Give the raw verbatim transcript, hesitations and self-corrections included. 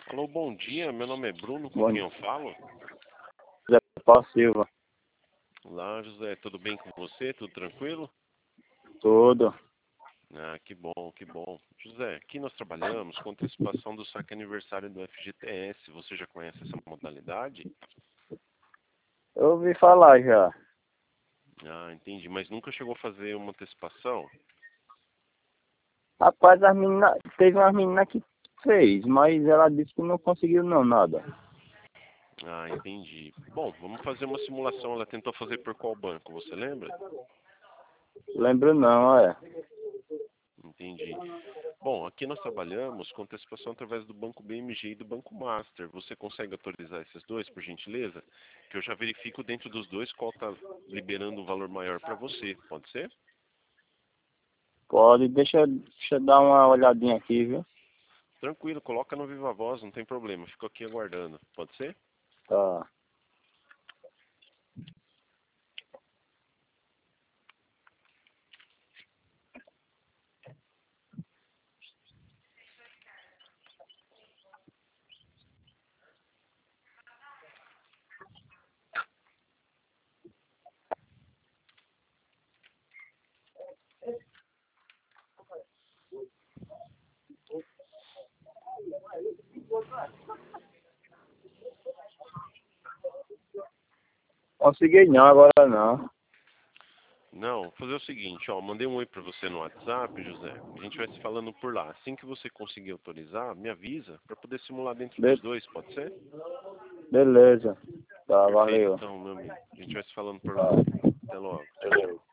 Alô, bom dia. Meu nome é Bruno. Com Bom quem dia. eu falo? José Paulo Silva. Olá, José. Tudo bem com você? Tudo tranquilo? Tudo. Ah, que bom, que bom. José, aqui nós trabalhamos com antecipação do saque aniversário do F G T S. Você já conhece essa modalidade? Eu ouvi falar já. Ah, entendi. Mas nunca chegou a fazer uma antecipação? Rapaz, as menina, teve uma menina que fez, mas ela disse que não conseguiu não, nada. Ah, entendi. Bom, vamos fazer uma simulação. Ela tentou fazer por qual banco? Você lembra? Lembro não, é. Entendi. Bom, aqui nós trabalhamos com antecipação através do Banco B M G e do Banco Master. Você consegue autorizar esses dois, por gentileza? Que eu já verifico dentro dos dois qual está liberando um valor maior para você. Pode ser? Pode, deixa, deixa eu dar uma olhadinha aqui, viu? Tranquilo, coloca no Viva Voz, não tem problema. Fico aqui aguardando. Pode ser? Tá. Consegui não, agora não. Não, vou fazer o seguinte, ó, mandei um oi para você no WhatsApp, José. A gente vai se falando por lá. Assim que você conseguir autorizar, me avisa para poder simular dentro Be dos dois, pode ser? beleza. Tá, Perfeito, valeu. então, meu amigo. A gente vai se falando por Tá. lá. Até logo. Tchau, tchau.